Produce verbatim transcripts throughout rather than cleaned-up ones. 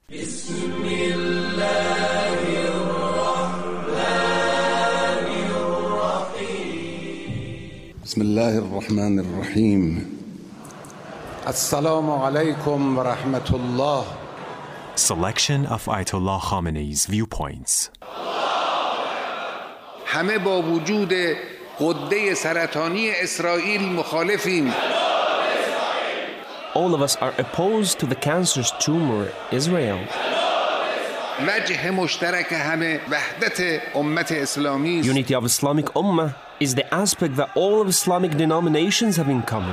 بسم الله الرحمن الرحیم. السلام علیکم و رحمت الله. Selection of Ayatollah Khamenei's viewpoints. همه با وجود غده سرطانی اسرائیل مخالفیم. All of us are opposed to the cancerous tumor Israel. وجه مشترک همه وحدت امت اسلامی است. Unity of Islamic Ummah is the aspect that all of Islamic denominations have in common.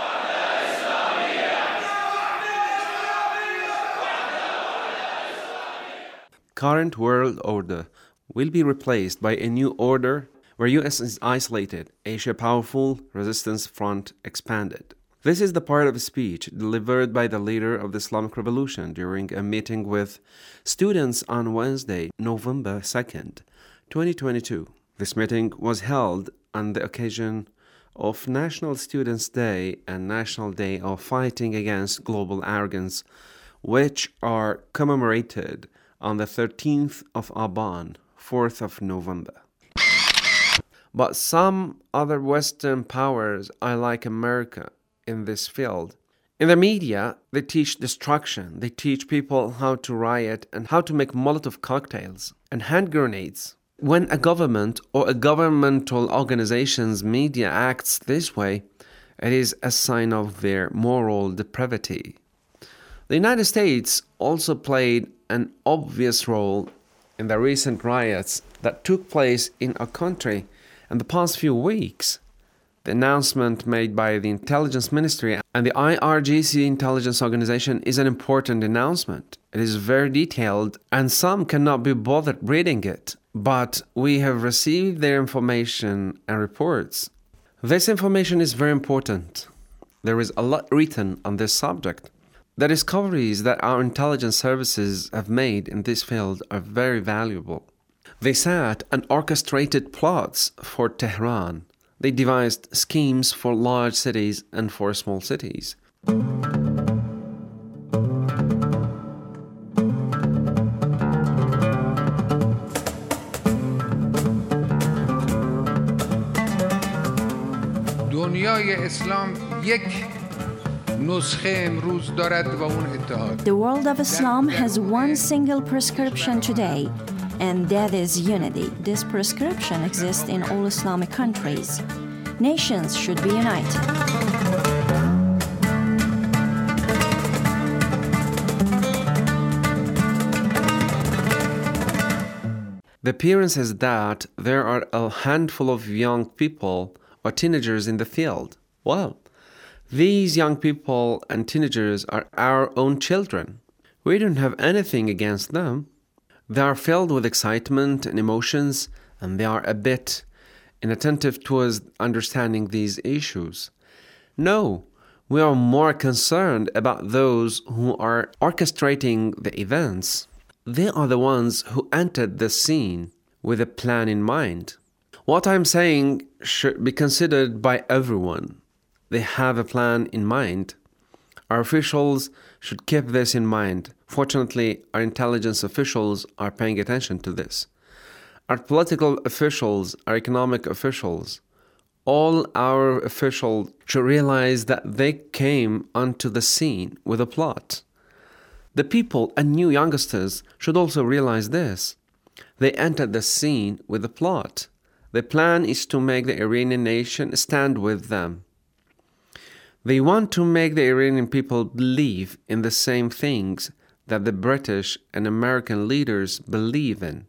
Current world order will be replaced by a new order where U S is isolated, Asia powerful, resistance front expanded. This is the part of a speech delivered by the leader of the Islamic Revolution during a meeting with students on Wednesday, November second, twenty twenty-two. This meeting was held on the occasion of National Students' Day and National Day of Fighting Against Global Arrogance, which are commemorated on the thirteenth of Aban, fourth of November. But some other Western powers are like America in this field. In the media, they teach destruction. They teach people how to riot and how to make Molotov cocktails and hand grenades. When a government or a governmental organization's media acts this way, it is a sign of their moral depravity. The United States also played an obvious role in the recent riots that took place in our country in the past few weeks. The announcement made by the Intelligence Ministry and the I R G C intelligence organization is an important announcement. It is very detailed and some cannot be bothered reading it, but we have received their information and reports. This information is very important. There is a lot written on this subject. The discoveries that our intelligence services have made in this field are very valuable. They sat and orchestrated plots for Tehran. They devised schemes for large cities and for small cities. دنیای اسلام یک نسخه امروز دارد و اون اتحاد. The world of Islam has one single prescription today, and that is unity. This prescription exists in all Islamic countries. Nations should be united. The appearance is that there are a handful of young people or teenagers in the field. Well, these young people and teenagers are our own children. We don't have anything against them. They are filled with excitement and emotions, and they are a bit inattentive towards understanding these issues. No, we are more concerned about those who are orchestrating the events. They are the ones who entered the scene with a plan in mind. What I'm saying should be considered by everyone. They have a plan in mind. Our officials should keep this in mind. Fortunately, our intelligence officials are paying attention to this. Our political officials, our economic officials, all our officials should realize that they came onto the scene with a plot. The people and new youngsters should also realize this. They entered the scene with a plot. The plan is to make the Iranian nation stand with them. They want to make the Iranian people believe in the same things that the British and American leaders believe in.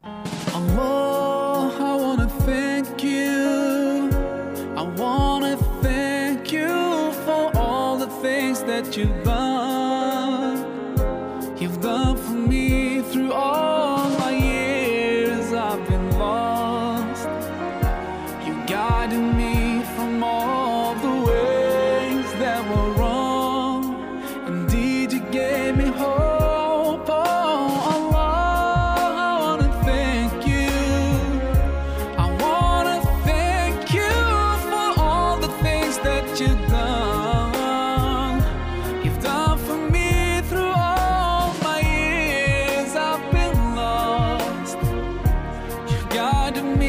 Allah, I want to thank you. I want to thank you for all the things that you've done. You've done for me through all my years I've been lost. You guided me from all the ways that were wrong. Indeed, you gave me hope. Oh, Allah, I want to thank you. I want to thank you for all the things that you've done. You've done reminded me